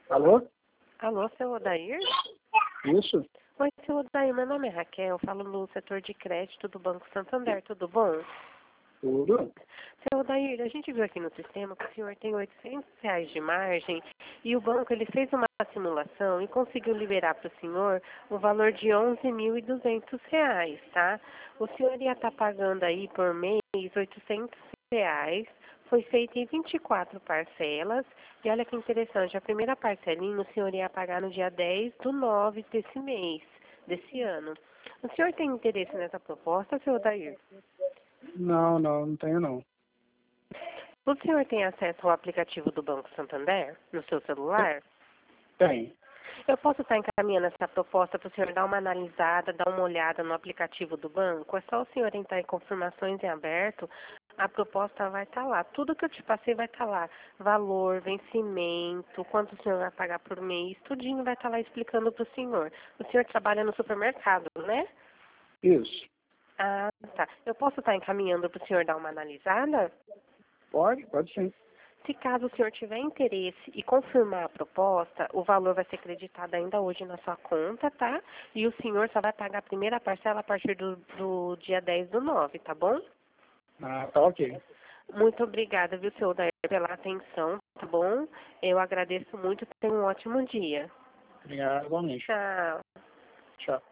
Alô? Alô, seu Odair? Isso? Oi, seu Odair, meu nome é Raquel, falo no setor de crédito do Banco Santander, tudo bom? Tudo? Seu Odair, a gente viu aqui no sistema que o senhor tem R$ 800 de margem e o banco ele fez uma simulação e conseguiu liberar para o senhor o valor de R$ 11.200, tá? O senhor ia estar pagando aí por mês R$ 800, foi feito em 24 parcelas e olha que interessante, a primeira parcelinha o senhor ia pagar no dia 10/9 desse mês, desse ano. O senhor tem interesse nessa proposta, seu Odair? Não tenho não. O senhor tem acesso ao aplicativo do Banco Santander no seu celular? Tem. Eu posso estar encaminhando essa proposta para o senhor dar uma analisada, dar uma olhada no aplicativo do banco? É só o senhor entrar em confirmações em aberto, a proposta vai estar lá. Tudo que eu te passei vai estar lá. Valor, vencimento, quanto o senhor vai pagar por mês, tudinho vai estar lá explicando para o senhor. O senhor trabalha no supermercado, né? Isso. Ah, tá. Eu posso estar encaminhando para o senhor dar uma analisada? Pode sim. Se caso o senhor tiver interesse e confirmar a proposta, o valor vai ser creditado ainda hoje na sua conta, tá? E o senhor só vai pagar a primeira parcela a partir do dia 10/9, tá bom? Ah, tá ok. Muito obrigada, viu, seu Odair, pela atenção, tá bom? Eu agradeço muito, tenha um ótimo dia. Obrigado, igualmente. Tchau. Tchau.